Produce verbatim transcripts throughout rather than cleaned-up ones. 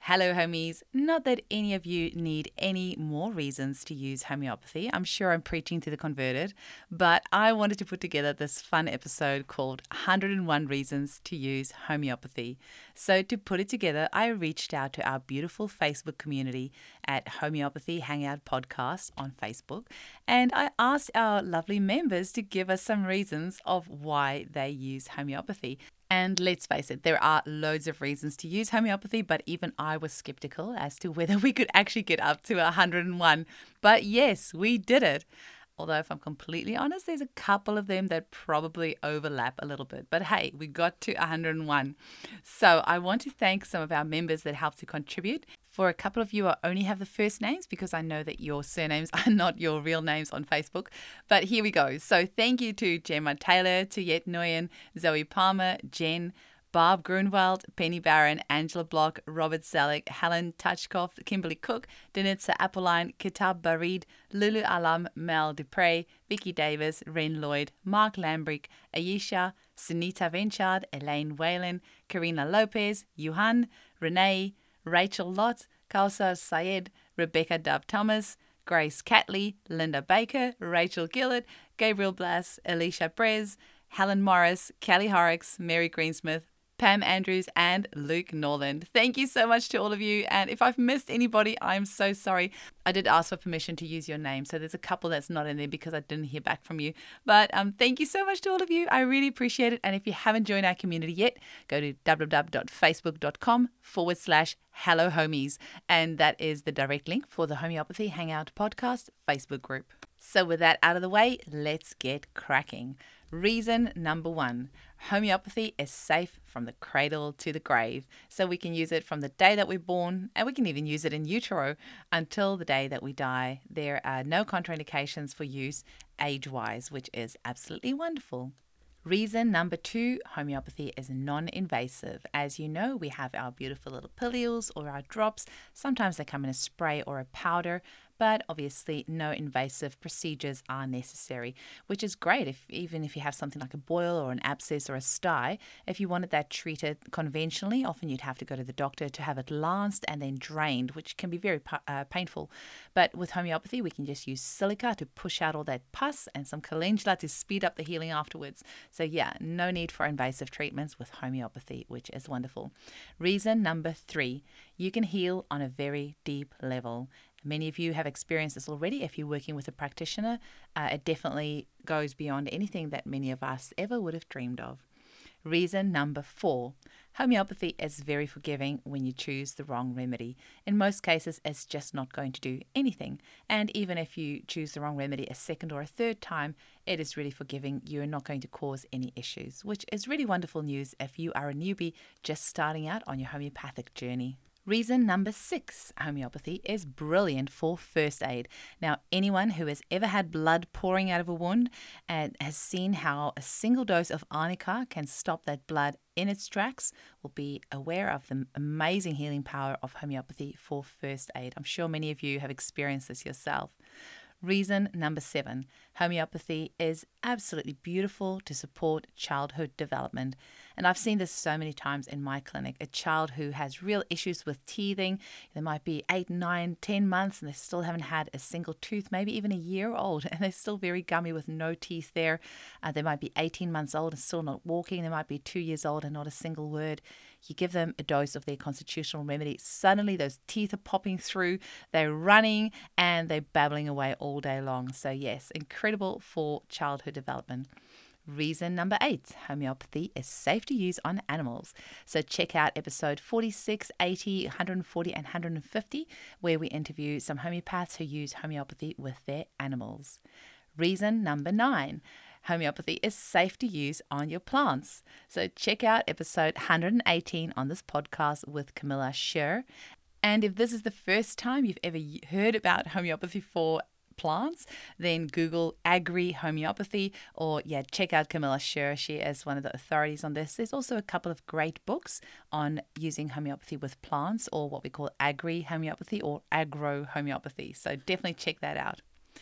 Hello, homies. Not that any of you need any more reasons to use homeopathy. I'm sure I'm preaching to the converted, but I wanted to put together this fun episode called one hundred and one Reasons to Use Homeopathy. So to put it together, I reached out to our beautiful Facebook community at Homeopathy Hangout Podcast on Facebook, and I asked our lovely members to give us some reasons of why they use homeopathy. And let's face it, there are loads of reasons to use homeopathy, but even I was skeptical as to whether we could actually get up to one hundred and one. But yes, we did it. Although if I'm completely honest, there's a couple of them that probably overlap a little bit. But hey, we got to one hundred and one. So I want to thank some of our members that helped to contribute. For a couple of you, I only have the first names because I know that your surnames are not your real names on Facebook. But here we go. So thank you to Gemma Taylor, Tuyet Nguyen, Zoe Palmer, Jen, Barb Grunwald, Penny Barron, Angela Block, Robert Selleck, Helen Touchkoff, Kimberly Cook, Denitza Appeline, Kitab Barid, Lulu Alam, Mel Dupre, Vicky Davis, Ren Lloyd, Mark Lambrick, Ayesha, Sunita Venchard, Elaine Whalen, Karina Lopez, Yuhan, Renee, Rachel Lott, Kausar Syed, Rebecca Dove Thomas, Grace Catley, Linda Baker, Rachel Gillett, Gabriel Blass, Alicia Brez, Helen Morris, Kelly Horrocks, Mary Greensmith, Pam Andrews, and Luke Norland. Thank you so much to all of you. And if I've missed anybody, I'm so sorry. I did ask for permission to use your name, so there's a couple that's not in there because I didn't hear back from you. But um, thank you so much to all of you. I really appreciate it. And if you haven't joined our community yet, go to www.facebook.com forward slash hello homies. And that is the direct link for the Homeopathy Hangout Podcast Facebook group. So with that out of the way, let's get cracking. Reason number one, homeopathy is safe from the cradle to the grave. So we can use it from the day that we're born, and we can even use it in utero until the day that we die. There are no contraindications for use age-wise, which is absolutely wonderful. Reason number two, homeopathy is non-invasive. As you know, we have our beautiful little pillules or our drops. Sometimes they come in a spray or a powder, but obviously no invasive procedures are necessary, which is great if even if you have something like a boil or an abscess or a sty. If you wanted that treated conventionally, often you'd have to go to the doctor to have it lanced and then drained, which can be very uh, painful. But with homeopathy, we can just use silica to push out all that pus and some calendula to speed up the healing afterwards. So yeah, no need for invasive treatments with homeopathy, which is wonderful. Reason number three, you can heal on a very deep level. Many of you have experienced this already. If you're working with a practitioner, uh, it definitely goes beyond anything that many of us ever would have dreamed of. Reason number four, homeopathy is very forgiving when you choose the wrong remedy. In most cases, it's just not going to do anything. And even if you choose the wrong remedy a second or a third time, it is really forgiving. You're not going to cause any issues, which is really wonderful news if you are a newbie just starting out on your homeopathic journey. Reason number six, homeopathy is brilliant for first aid. Now, anyone who has ever had blood pouring out of a wound and has seen how a single dose of arnica can stop that blood in its tracks will be aware of the amazing healing power of homeopathy for first aid. I'm sure many of you have experienced this yourself. Reason number seven, homeopathy is absolutely beautiful to support childhood development. And I've seen this so many times in my clinic. A child who has real issues with teething, they might be eight, nine, ten months and they still haven't had a single tooth, maybe even a year old, and they're still very gummy with no teeth there. Uh, they might be eighteen months old and still not walking. They might be two years old and not a single word. You give them a dose of their constitutional remedy. Suddenly those teeth are popping through, they're running and they're babbling away all day long. So yes, incredible for childhood development. Reason number eight, homeopathy is safe to use on animals. So check out episode forty-six, eighty, one forty and one fifty, where we interview some homeopaths who use homeopathy with their animals. Reason number nine, homeopathy is safe to use on your plants. So check out episode one eighteen on this podcast with Camilla Scher. And if this is the first time you've ever heard about homeopathy for plants, then Google Agri Homeopathy or yeah, check out Camilla Scher. She is one of the authorities on this. There's also a couple of great books on using homeopathy with plants, or what we call agri homeopathy or agro homeopathy. So definitely check that out.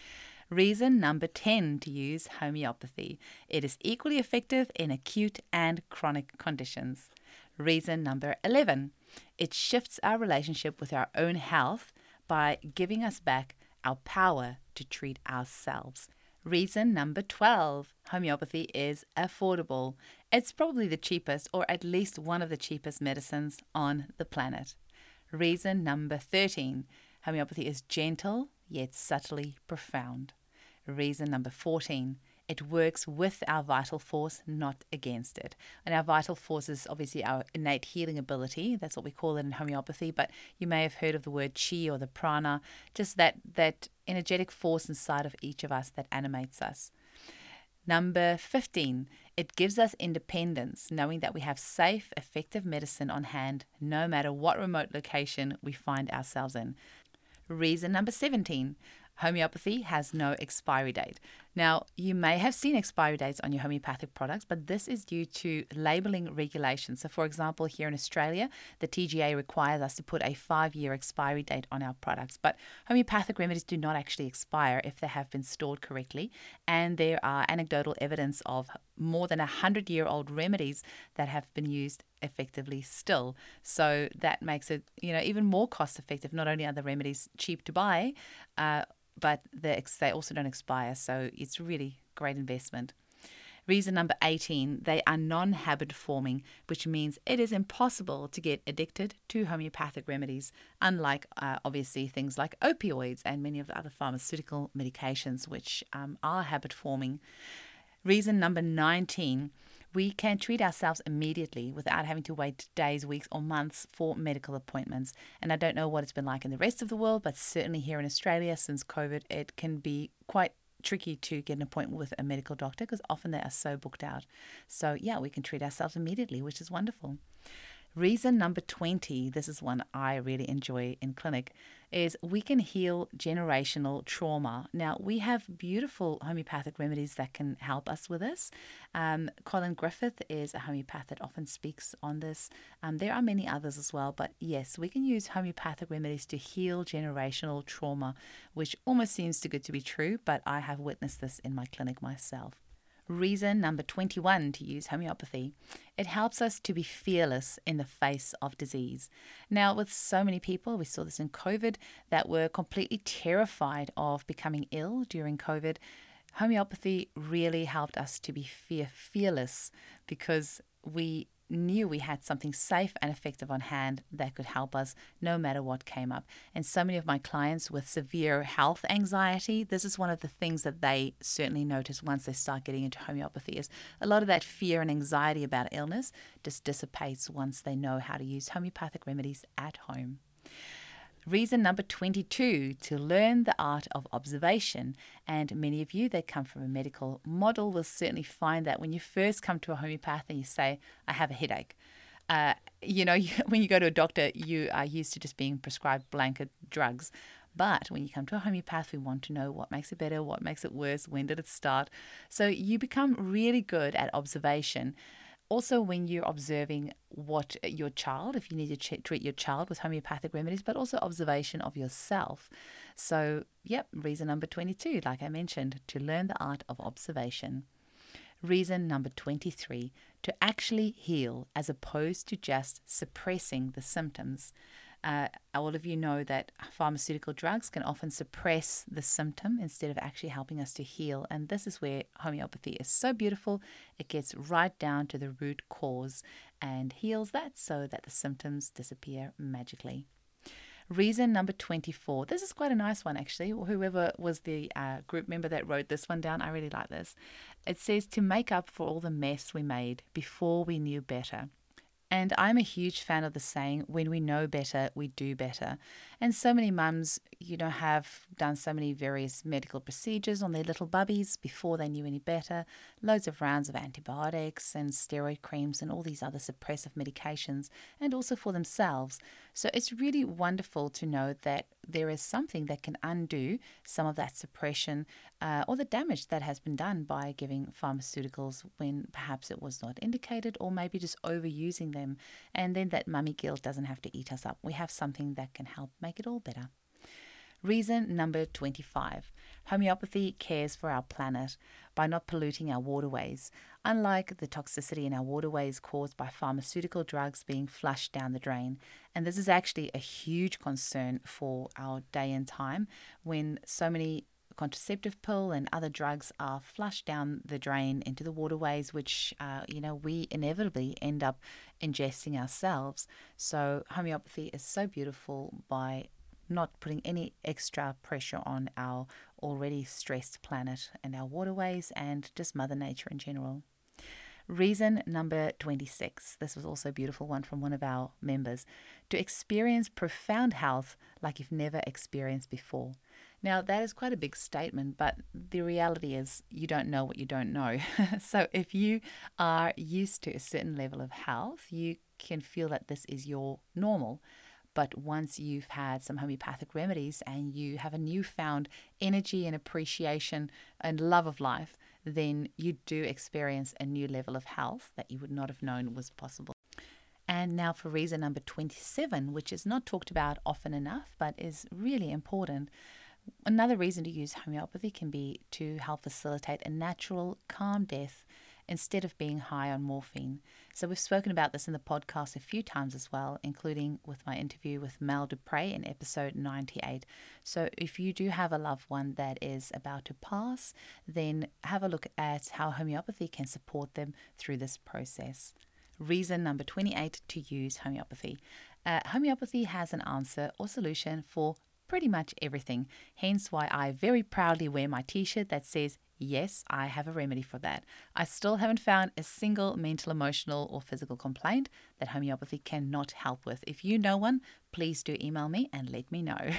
Reason number ten to use homeopathy. It is equally effective in acute and chronic conditions. Reason number eleven. It shifts our relationship with our own health by giving us back our power to treat ourselves. Reason number twelve, homeopathy is affordable. It's probably the cheapest, or at least one of the cheapest medicines on the planet. Reason number thirteen, homeopathy is gentle yet subtly profound. Reason number fourteen, it works with our vital force, not against it. And our vital force is obviously our innate healing ability. That's what we call it in homeopathy. But you may have heard of the word chi or the prana, just that, that energetic force inside of each of us that animates us. Number fifteen, it gives us independence, knowing that we have safe, effective medicine on hand, no matter what remote location we find ourselves in. Reason number seventeen, homeopathy has no expiry date. Now, you may have seen expiry dates on your homeopathic products, but this is due to labeling regulations. So, for example, here in Australia, the T G A requires us to put a five-year expiry date on our products. But homeopathic remedies do not actually expire if they have been stored correctly. And there are anecdotal evidence of more than one hundred-year-old remedies that have been used effectively still. So that makes it, you know, even more cost-effective. Not only are the remedies cheap to buy, uh, but they also don't expire. So it's really great investment. Reason number eighteen, they are non-habit forming, which means it is impossible to get addicted to homeopathic remedies, unlike uh, obviously things like opioids and many of the other pharmaceutical medications, which um, are habit forming. Reason number nineteen, we can treat ourselves immediately without having to wait days, weeks, or months for medical appointments. And I don't know what it's been like in the rest of the world, but certainly here in Australia, since COVID, it can be quite tricky to get an appointment with a medical doctor because often they are so booked out. So yeah, we can treat ourselves immediately, which is wonderful. Reason number twenty, this is one I really enjoy in clinic, is we can heal generational trauma. Now, we have beautiful homeopathic remedies that can help us with this. Um, Colin Griffith is a homeopath that often speaks on this. Um, there are many others as well, but yes, we can use homeopathic remedies to heal generational trauma, which almost seems too good to be true, but I have witnessed this in my clinic myself. Reason number twenty-one to use homeopathy. It helps us to be fearless in the face of disease. Now, with so many people, we saw this in COVID, that were completely terrified of becoming ill during COVID, homeopathy really helped us to be fear fearless because we knew we had something safe and effective on hand that could help us no matter what came up. And so many of my clients with severe health anxiety, this is one of the things that they certainly notice once they start getting into homeopathy, is a lot of that fear and anxiety about illness just dissipates once they know how to use homeopathic remedies at home. Reason number twenty-two, to learn the art of observation. And many of you that come from a medical model will certainly find that when you first come to a homeopath and you say, I have a headache, uh, you know, when you go to a doctor, you are used to just being prescribed blanket drugs. But when you come to a homeopath, we want to know what makes it better, what makes it worse, when did it start. So you become really good at observation. Also, when you're observing what your child, if you need to ch- treat your child with homeopathic remedies, but also observation of yourself. So, yep, reason number twenty-two, like I mentioned, to learn the art of observation. Reason number twenty-three, to actually heal as opposed to just suppressing the symptoms. Uh, all of you know that pharmaceutical drugs can often suppress the symptom instead of actually helping us to heal. And this is where homeopathy is so beautiful. It gets right down to the root cause and heals that so that the symptoms disappear magically. Reason number twenty-four. This is quite a nice one, actually. Whoever was the uh, group member that wrote this one down, I really like this. It says to make up for all the mess we made before we knew better. And I'm a huge fan of the saying, when we know better, we do better. And so many mums, you know, have done so many various medical procedures on their little bubbies before they knew any better. Loads of rounds of antibiotics and steroid creams and all these other suppressive medications, and also for themselves. So it's really wonderful to know that there is something that can undo some of that suppression uh, or the damage that has been done by giving pharmaceuticals when perhaps it was not indicated, or maybe just overusing them. And then that mummy guilt doesn't have to eat us up. We have something that can help make it all better. Reason number twenty-five. Homeopathy cares for our planet by not polluting our waterways, unlike the toxicity in our waterways caused by pharmaceutical drugs being flushed down the drain. And this is actually a huge concern for our day and time when so many contraceptive pill and other drugs are flushed down the drain into the waterways, which, uh, you know, we inevitably end up ingesting ourselves. So homeopathy is so beautiful by not putting any extra pressure on our already stressed planet and our waterways and just Mother Nature in general. Reason number twenty-six. This was also a beautiful one from one of our members. To experience profound health like you've never experienced before. Now, that is quite a big statement, but the reality is you don't know what you don't know. So if you are used to a certain level of health, you can feel that this is your normal. But once you've had some homeopathic remedies and you have a newfound energy and appreciation and love of life, then you do experience a new level of health that you would not have known was possible. And now for reason number twenty-seven, which is not talked about often enough, but is really important. Another reason to use homeopathy can be to help facilitate a natural, calm death instead of being high on morphine. So we've spoken about this in the podcast a few times as well, including with my interview with Mel Dupre in episode ninety-eight. So if you do have a loved one that is about to pass, then have a look at how homeopathy can support them through this process. Reason number twenty-eight to use homeopathy. Uh, homeopathy has an answer or solution for pretty much everything. Hence why I very proudly wear my t-shirt that says, yes, I have a remedy for that. I still haven't found a single mental, emotional, or physical complaint that homeopathy cannot help with. If you know one, please do email me and let me know.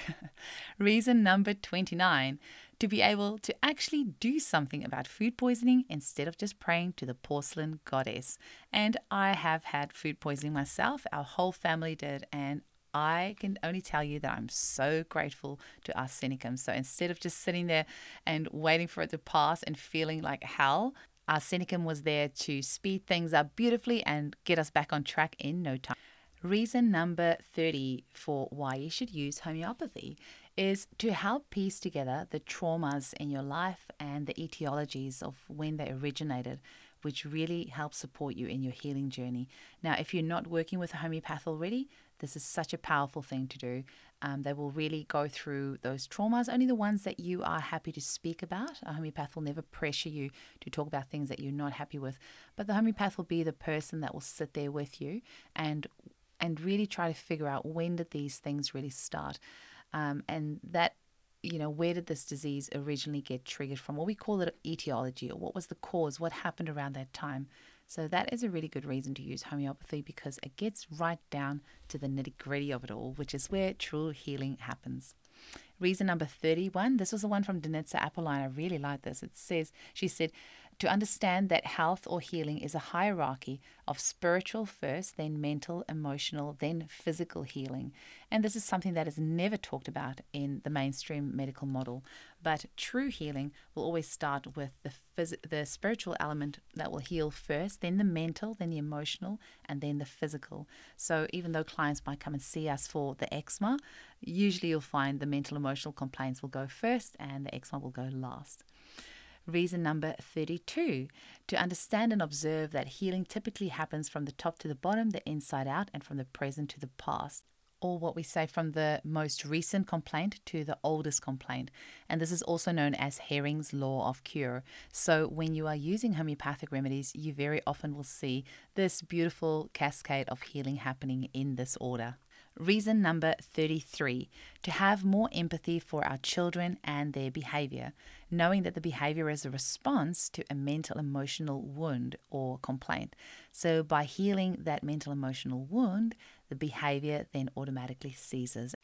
Reason number twenty-nine, to be able to actually do something about food poisoning instead of just praying to the porcelain goddess. And I have had food poisoning myself. Our whole family did, and I can only tell you that I'm so grateful to arsenicum. So instead of just sitting there and waiting for it to pass and feeling like hell, arsenicum was there to speed things up beautifully and get us back on track in no time. Reason number thirty for why you should use homeopathy is to help piece together the traumas in your life and the etiologies of when they originated, which really helps support you in your healing journey. Now, if you're not working with a homeopath already, this is such a powerful thing to do. Um, they will really go through those traumas, only the ones that you are happy to speak about. A homeopath will never pressure you to talk about things that you're not happy with, but the homeopath will be the person that will sit there with you and and really try to figure out when did these things really start. Um, and that, you know, where did this disease originally get triggered from? What we call it etiology, or what was the cause, what happened around that time. So that is a really good reason to use homeopathy because it gets right down to the nitty gritty of it all, which is where true healing happens. Reason number thirty-one, this was the one from Danitza Appeline. I really like this. It says, she said, to understand that health or healing is a hierarchy of spiritual first, then mental, emotional, then physical healing. And this is something that is never talked about in the mainstream medical model. But true healing will always start with the phys- the spiritual element that will heal first, then the mental, then the emotional, and then the physical. So even though clients might come and see us for the eczema, usually you'll find the mental, emotional complaints will go first and the eczema will go last. Reason number thirty-two, to understand and observe that healing typically happens from the top to the bottom, the inside out, and from the present to the past. Or what we say from the most recent complaint to the oldest complaint. And this is also known as Hering's Law of Cure. So when you are using homeopathic remedies, you very often will see this beautiful cascade of healing happening in this order. Reason number thirty-three, to have more empathy for our children and their behavior, knowing that the behavior is a response to a mental emotional wound or complaint. So by healing that mental emotional wound, the behavior then automatically ceases.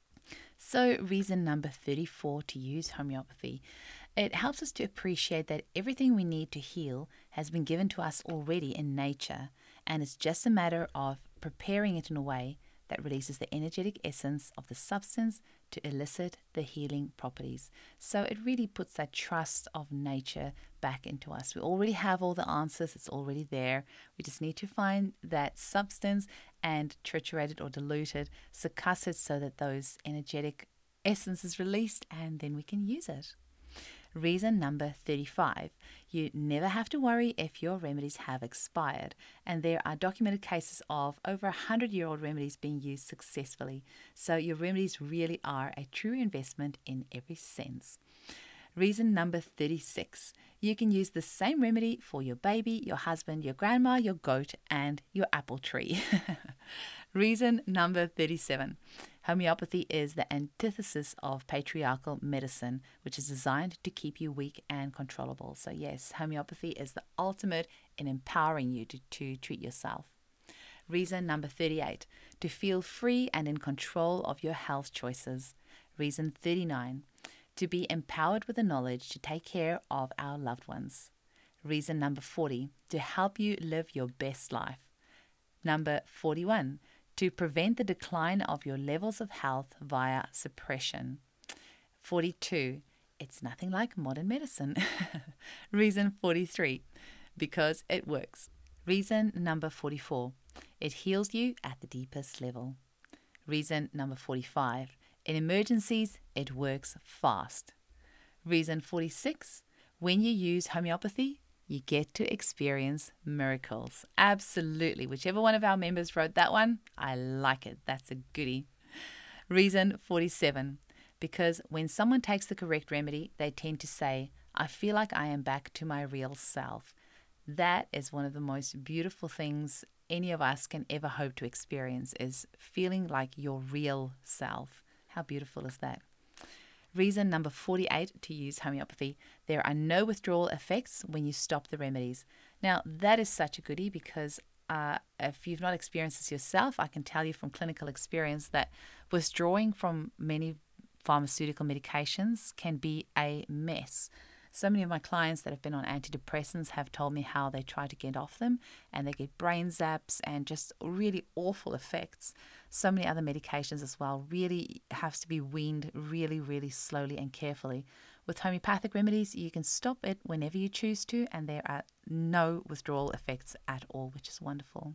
So reason number thirty-four to use homeopathy. It helps us to appreciate that everything we need to heal has been given to us already in nature, and it's just a matter of preparing it in a way that releases the energetic essence of the substance to elicit the healing properties. So it really puts that trust of nature back into us. We already have all the answers. It's already there. We just need to find that substance and triturate it or dilute it, succuss it so that those energetic essence is released, and then we can use it. Reason number thirty-five, you never have to worry if your remedies have expired, and there are documented cases of over one hundred year old remedies being used successfully. So your remedies really are a true investment in every sense. Reason number thirty-six, you can use the same remedy for your baby, your husband, your grandma, your goat, and your apple tree. Reason number thirty-seven, homeopathy is the antithesis of patriarchal medicine, which is designed to keep you weak and controllable. So yes, homeopathy is the ultimate in empowering you to, to treat yourself. Reason number thirty-eight, to feel free and in control of your health choices. Reason thirty-nine, to be empowered with the knowledge to take care of our loved ones. Reason number forty, to help you live your best life. Number forty-one, to prevent the decline of your levels of health via suppression. forty-two, it's nothing like modern medicine. Reason forty-three, because it works. Reason number forty-four, it heals you at the deepest level. Reason number forty-five, in emergencies, it works fast. Reason forty-six, when you use homeopathy, you get to experience miracles. Absolutely. Whichever one of our members wrote that one, I like it. That's a goodie. Reason forty-seven, because when someone takes the correct remedy, they tend to say, I feel like I am back to my real self. That is one of the most beautiful things any of us can ever hope to experience, is feeling like your real self. How beautiful is that? Reason number forty-eight to use homeopathy, there are no withdrawal effects when you stop the remedies. Now, that is such a goodie because uh, if you've not experienced this yourself, I can tell you from clinical experience that withdrawing from many pharmaceutical medications can be a mess. So many of my clients that have been on antidepressants have told me how they try to get off them and they get brain zaps and just really awful effects. So many other medications as well really has to be weaned really, really slowly and carefully. With homeopathic remedies, you can stop it whenever you choose to, and there are no withdrawal effects at all, which is wonderful.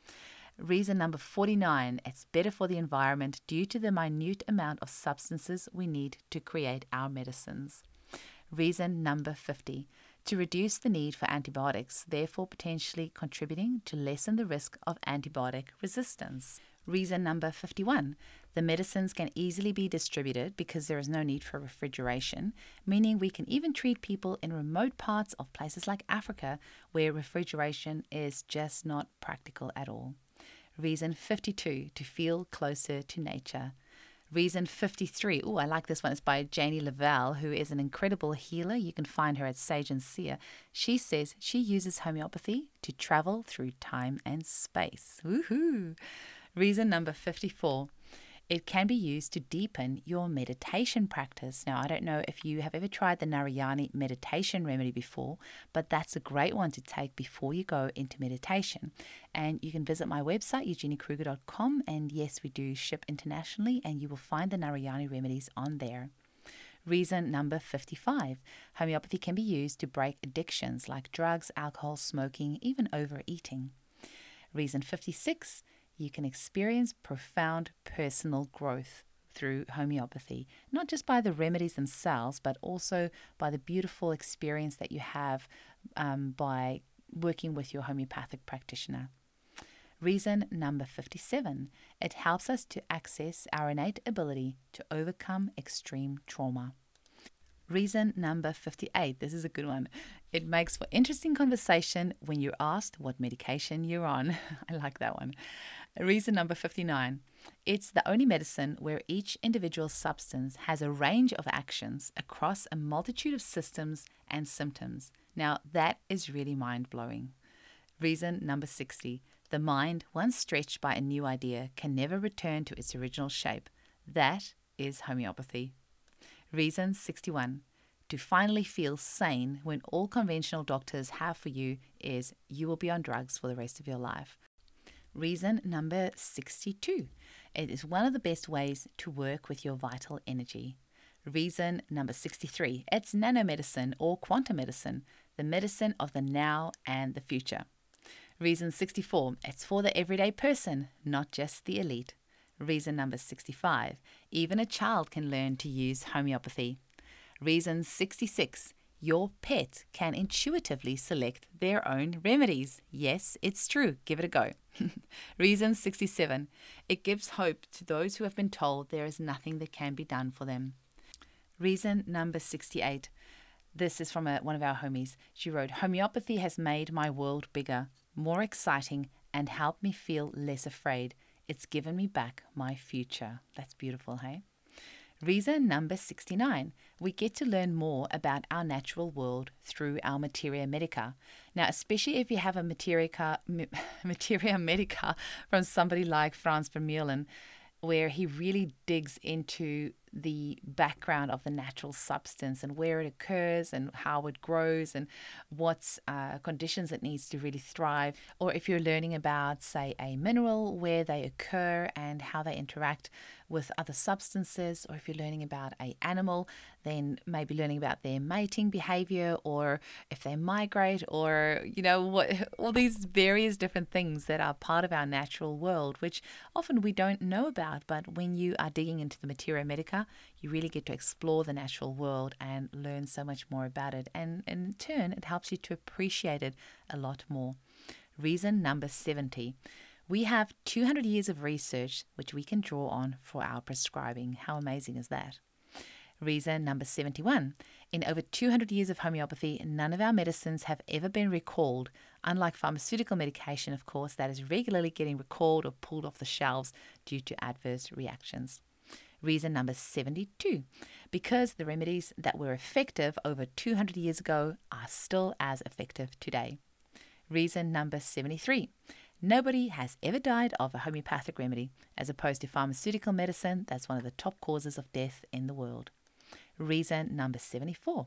Reason number forty-nine, it's better for the environment due to the minute amount of substances we need to create our medicines. Reason number fifty, to reduce the need for antibiotics, therefore potentially contributing to lessen the risk of antibiotic resistance. Reason number fifty-one, the medicines can easily be distributed because there is no need for refrigeration, meaning we can even treat people in remote parts of places like Africa where refrigeration is just not practical at all. Reason fifty-two, to feel closer to nature. Reason fifty-three, oh, I like this one. It's by Janie Lavelle, who is an incredible healer. You can find her at Sage and Seer. She says she uses homeopathy to travel through time and space. Woohoo! Reason number fifty-four, it can be used to deepen your meditation practice. Now, I don't know if you have ever tried the Narayani meditation remedy before, but that's a great one to take before you go into meditation. And you can visit my website, eugenie kruger dot com, and yes, we do ship internationally, and you will find the Narayani remedies on there. Reason number fifty-five, homeopathy can be used to break addictions like drugs, alcohol, smoking, even overeating. Reason fifty-six, you can experience profound personal growth through homeopathy, not just by the remedies themselves, but also by the beautiful experience that you have um, by working with your homeopathic practitioner. Reason number fifty-seven, it helps us to access our innate ability to overcome extreme trauma. Reason number fifty-eight, this is a good one. It makes for interesting conversation when you're asked what medication you're on. I like that one. Reason number fifty-nine, it's the only medicine where each individual substance has a range of actions across a multitude of systems and symptoms. Now, that is really mind-blowing. Reason number sixty, the mind, once stretched by a new idea, can never return to its original shape. That is homeopathy. Reason sixty-one, to finally feel sane when all conventional doctors have for you is you will be on drugs for the rest of your life. Reason number sixty-two, it is one of the best ways to work with your vital energy. Reason number sixty-three, it's nanomedicine or quantum medicine, the medicine of the now and the future. Reason sixty-four, it's for the everyday person, not just the elite. Reason number sixty-five, even a child can learn to use homeopathy. Reason sixty-six, your pet can intuitively select their own remedies. Yes, it's true. Give it a go. Reason sixty-seven, it gives hope to those who have been told there is nothing that can be done for them. Reason number sixty-eight, this is from a, one of our homies. She wrote, homeopathy has made my world bigger, more exciting, and helped me feel less afraid. It's given me back my future. That's beautiful, hey? Reason number sixty-nine, we get to learn more about our natural world through our Materia Medica. Now, especially if you have a Materia, Materia Medica from somebody like Frans Vermeulen, where he really digs into the background of the natural substance and where it occurs and how it grows and what uh, conditions it needs to really thrive. Or if you're learning about, say, a mineral, where they occur and how they interact with other substances, or if you're learning about an animal, then maybe learning about their mating behavior, or if they migrate, or, you know, what all these various different things that are part of our natural world, which often we don't know about. But when you are digging into the Materia Medica, you really get to explore the natural world and learn so much more about it. And in turn, it helps you to appreciate it a lot more. Reason number seventy. We have two hundred years of research which we can draw on for our prescribing. How amazing is that? Reason number seventy-one. In over two hundred years of homeopathy, none of our medicines have ever been recalled, unlike pharmaceutical medication, of course, that is regularly getting recalled or pulled off the shelves due to adverse reactions. Reason number seventy-two. Because the remedies that were effective over two hundred years ago are still as effective today. Reason number seventy-three. Nobody has ever died of a homeopathic remedy, as opposed to pharmaceutical medicine that's one of the top causes of death in the world. Reason number seventy-four.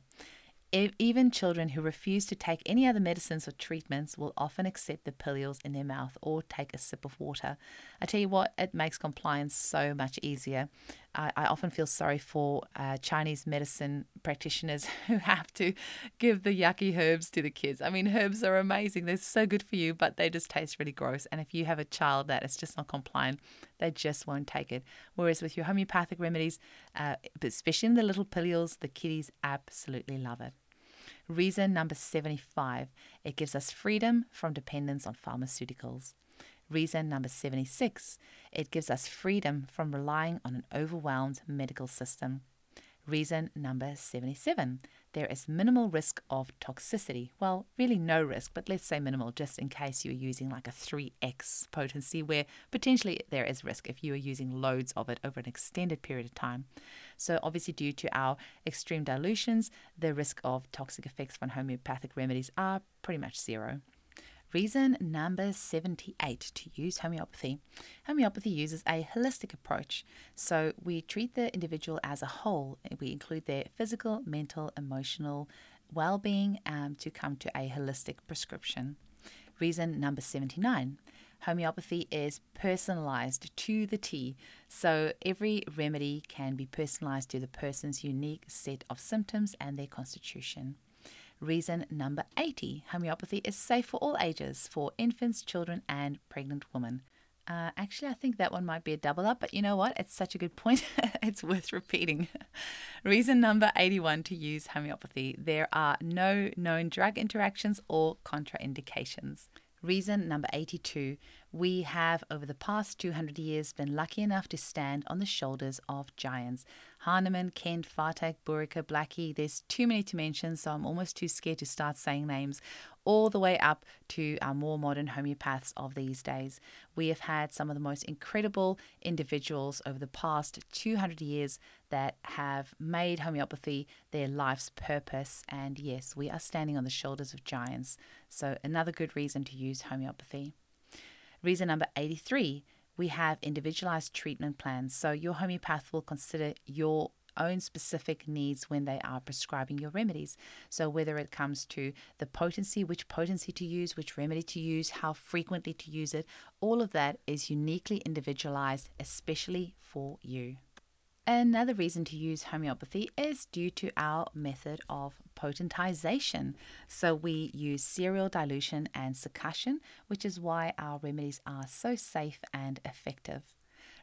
Even children who refuse to take any other medicines or treatments will often accept the pillules in their mouth or take a sip of water. I tell you what, it makes compliance so much easier. I, I often feel sorry for uh, Chinese medicine practitioners who have to give the yucky herbs to the kids. I mean, herbs are amazing. They're so good for you, but they just taste really gross. And if you have a child that is just not compliant, they just won't take it. Whereas with your homeopathic remedies, uh, especially in the little pillules, the kiddies absolutely love it. Reason number seventy-five, it gives us freedom from dependence on pharmaceuticals. Reason number seventy-six, it gives us freedom from relying on an overwhelmed medical system. Reason number seventy-seven, there is minimal risk of toxicity. Well, really no risk, but let's say minimal, just in case you're using like a three x potency, where potentially there is risk if you are using loads of it over an extended period of time. So obviously, due to our extreme dilutions, the risk of toxic effects from homeopathic remedies are pretty much zero. Reason number seventy-eight to use homeopathy. Homeopathy uses a holistic approach. So we treat the individual as a whole. We include their physical, mental, emotional well-being um, to come to a holistic prescription. Reason number seventy-nine. Homeopathy is personalized to the T. So every remedy can be personalized to the person's unique set of symptoms and their constitution. Reason number eighty, homeopathy is safe for all ages, for infants, children, and pregnant women. Uh, actually, I think that one might be a double up, but you know what? It's such a good point. It's worth repeating. Reason number eighty-one to use homeopathy. There are no known drug interactions or contraindications. Reason number eighty-two, we have over the past two hundred years been lucky enough to stand on the shoulders of giants. Hahnemann, Kent, Fartak, Burica, Blackie, there's too many to mention, so I'm almost too scared to start saying names, all the way up to our more modern homeopaths of these days. We have had some of the most incredible individuals over the past two hundred years that have made homeopathy their life's purpose, and yes, we are standing on the shoulders of giants. So another good reason to use homeopathy. Reason number eighty-three, we have individualized treatment plans. So your homeopath will consider your own specific needs when they are prescribing your remedies. So whether it comes to the potency, which potency to use, which remedy to use, how frequently to use it, all of that is uniquely individualized, especially for you. Another reason to use homeopathy is due to our method of potentization. So we use serial dilution and succussion, which is why our remedies are so safe and effective.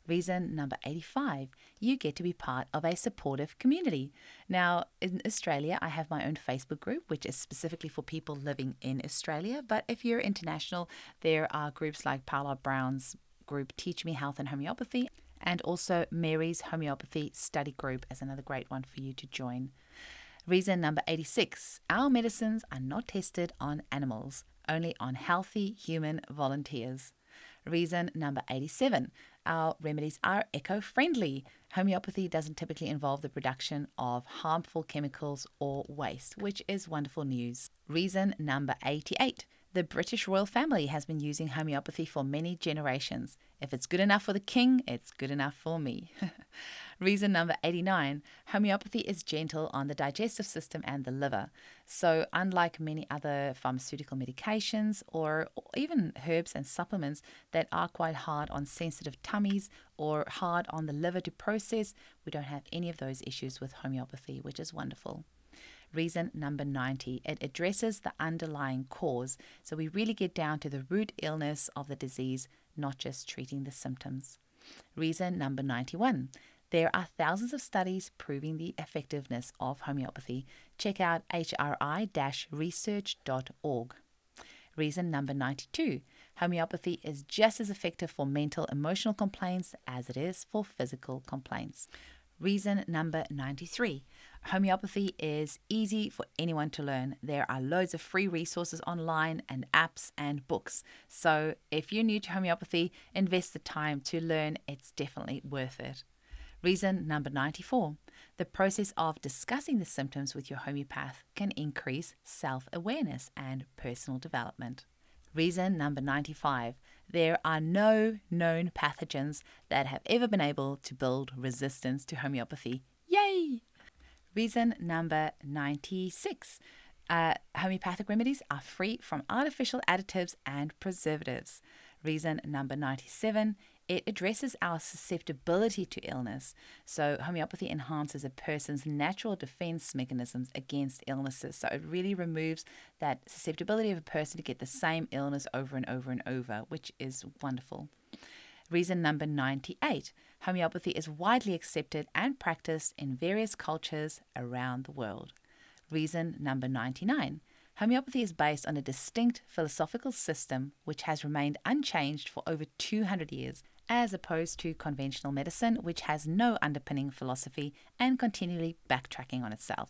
Reason number eighty-five, you get to be part of a supportive community. Now, in Australia, I have my own Facebook group, which is specifically for people living in Australia. But if you're international, there are groups like Paula Brown's group, Teach Me Health and Homeopathy, and also Mary's Homeopathy Study Group as another great one for you to join. Reason number eighty-six, our medicines are not tested on animals, only on healthy human volunteers. Reason number eighty-seven, our remedies are eco-friendly. Homeopathy doesn't typically involve the production of harmful chemicals or waste, which is wonderful news. Reason number eighty-eight, the British royal family has been using homeopathy for many generations. If it's good enough for the king, it's good enough for me. Reason number eighty-nine, homeopathy is gentle on the digestive system and the liver. So unlike many other pharmaceutical medications or even herbs and supplements that are quite hard on sensitive tummies or hard on the liver to process, we don't have any of those issues with homeopathy, which is wonderful. Reason number ninety, it addresses the underlying cause. So we really get down to the root illness of the disease, not just treating the symptoms. Reason number ninety-one, there are thousands of studies proving the effectiveness of homeopathy. Check out h r i dash research dot org. Reason number ninety-two, homeopathy is just as effective for mental, emotional complaints as it is for physical complaints. Reason number ninety-three, homeopathy is easy for anyone to learn. There are loads of free resources online and apps and books. So if you're new to homeopathy, invest the time to learn. It's definitely worth it. Reason number ninety-four, the process of discussing the symptoms with your homeopath can increase self-awareness and personal development. Reason number ninety-five, there are no known pathogens that have ever been able to build resistance to homeopathy. Yay! Reason number ninety-six, uh, homeopathic remedies are free from artificial additives and preservatives. Reason number ninety-seven, it addresses our susceptibility to illness. So homeopathy enhances a person's natural defense mechanisms against illnesses. So it really removes that susceptibility of a person to get the same illness over and over and over, which is wonderful. Reason number ninety-eight, homeopathy is widely accepted and practiced in various cultures around the world. Reason number ninety-nine, homeopathy is based on a distinct philosophical system which has remained unchanged for over two hundred years, as opposed to conventional medicine, which has no underpinning philosophy and continually backtracking on itself.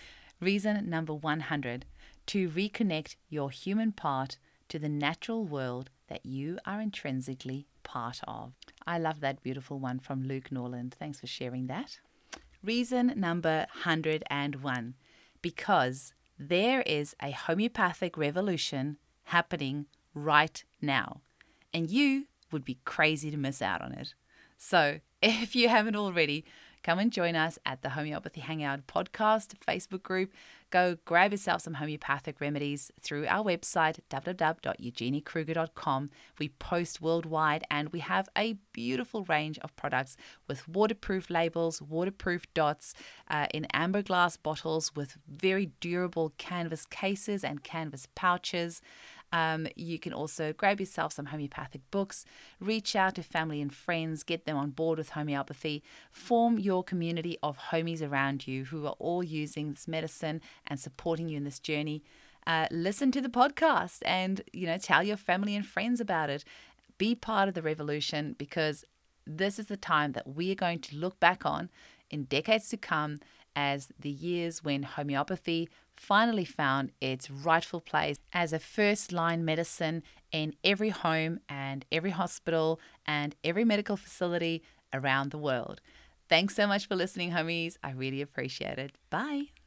Reason number one hundred, to reconnect your human part to the natural world that you are intrinsically part of. I love that beautiful one from Luke Norland. Thanks for sharing that. Reason number one hundred one, because there is a homeopathic revolution happening right now, and you would be crazy to miss out on it. So if you haven't already, come and join us at the Homeopathy Hangout podcast Facebook group. Go grab yourself some homeopathic remedies through our website, w w w dot eugenie kruger dot com. We post worldwide and we have a beautiful range of products with waterproof labels, waterproof dots uh, in amber glass bottles with very durable canvas cases and canvas pouches. Um, you can also grab yourself some homeopathic books, reach out to family and friends, get them on board with homeopathy, form your community of homies around you who are all using this medicine and supporting you in this journey. Uh, listen to the podcast and, you know, tell your family and friends about it. Be part of the revolution, because this is the time that we are going to look back on in decades to come as the years when homeopathy finally found its rightful place as a first-line medicine in every home and every hospital and every medical facility around the world. Thanks so much for listening, homies. I really appreciate it. Bye.